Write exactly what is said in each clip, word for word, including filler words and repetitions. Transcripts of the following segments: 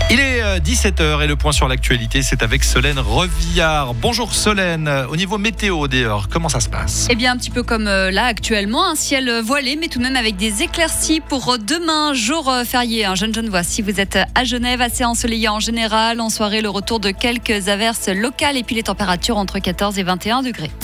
Il est dix-sept heures et le point sur l'actualité, c'est avec Solène Revillard. Bonjour Solène, au niveau météo d'ailleurs, comment ça se passe ? Eh bien un petit peu comme là actuellement, un ciel voilé mais tout de même avec des éclaircies pour demain, jour férié. Un jeune Genevois, si vous êtes à Genève, assez ensoleillé en général. En soirée, le retour de quelques averses locales et puis les températures entre quatorze et vingt et un degrés.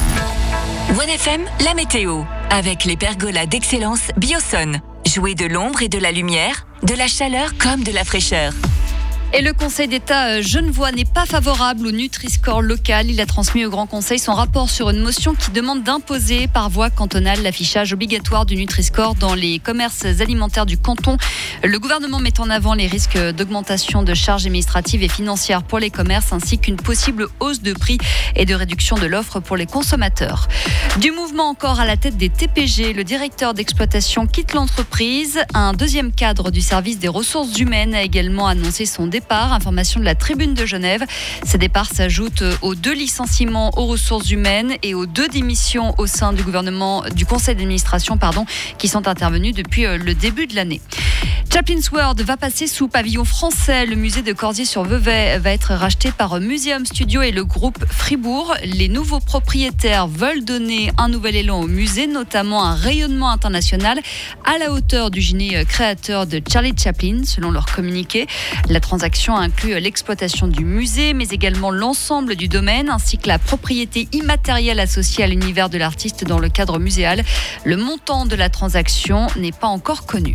One F M, la météo, avec les pergolas d'excellence Bioson. Jouez de l'ombre et de la lumière, de la chaleur comme de la fraîcheur. Et le Conseil d'État genevois n'est pas favorable au Nutri-Score local. Il a transmis au Grand Conseil son rapport sur une motion qui demande d'imposer par voie cantonale l'affichage obligatoire du Nutri-Score dans les commerces alimentaires du canton. Le gouvernement met en avant les risques d'augmentation de charges administratives et financières pour les commerces ainsi qu'une possible hausse de prix et de réduction de l'offre pour les consommateurs. Du mouvement encore à la tête des T P G, le directeur d'exploitation quitte l'entreprise. Un deuxième cadre du service des ressources humaines a également annoncé son départ. Départ, information de la Tribune de Genève. Ces départs s'ajoutent aux deux licenciements aux ressources humaines et aux deux démissions au sein du gouvernement, du conseil d'administration, pardon, qui sont intervenus depuis le début de l'année. Chaplin's World va passer sous pavillon français. Le musée de Corzier-sur-Vevey va être racheté par Museum Studio et le groupe Fribourg. Les nouveaux propriétaires veulent donner un nouvel élan au musée, notamment un rayonnement international à la hauteur du génie créateur de Charlie Chaplin, selon leur communiqué. La transaction inclut l'exploitation du musée, mais également l'ensemble du domaine, ainsi que la propriété immatérielle associée à l'univers de l'artiste dans le cadre muséal. Le montant de la transaction n'est pas encore connu.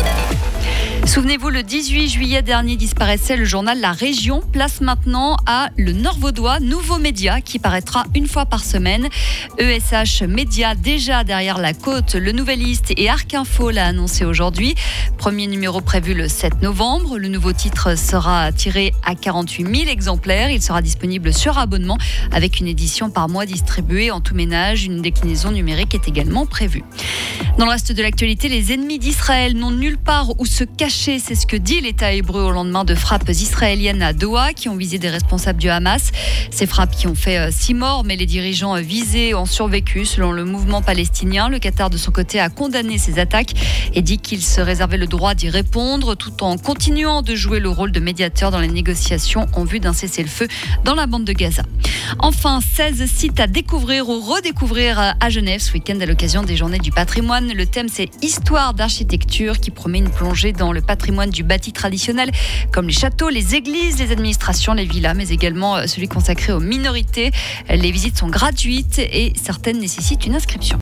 Souvenez-vous, le dix-huit juillet dernier disparaissait le journal La Région. Place maintenant à Le Nord-Vaudois, nouveau média qui paraîtra une fois par semaine. E S H Média, déjà derrière la côte, Le Nouvelliste et Arc Info l'a annoncé aujourd'hui. Premier numéro prévu le sept novembre. Le nouveau titre sera tiré à quarante-huit mille exemplaires. Il sera disponible sur abonnement avec une édition par mois distribuée en tout ménage. Une déclinaison numérique est également prévue. Dans le reste de l'actualité, les ennemis d'Israël n'ont nulle part où se cacher. C'est ce que dit l'État hébreu au lendemain de frappes israéliennes à Doha qui ont visé des responsables du Hamas. Ces frappes qui ont fait six morts, mais les dirigeants visés ont survécu. Selon le mouvement palestinien, le Qatar de son côté a condamné ces attaques et dit qu'il se réservait le droit d'y répondre tout en continuant de jouer le rôle de médiateur dans les négociations en vue d'un cessez-le-feu dans la bande de Gaza. Enfin, seize sites à découvrir ou redécouvrir à Genève ce week-end à l'occasion des Journées du patrimoine. Le thème, c'est Histoire d'architecture qui promet une plongée dans le patrimoine du bâti traditionnel comme les châteaux, les églises, les administrations, les villas, mais également celui consacré aux minorités. Les visites sont gratuites et certaines nécessitent une inscription.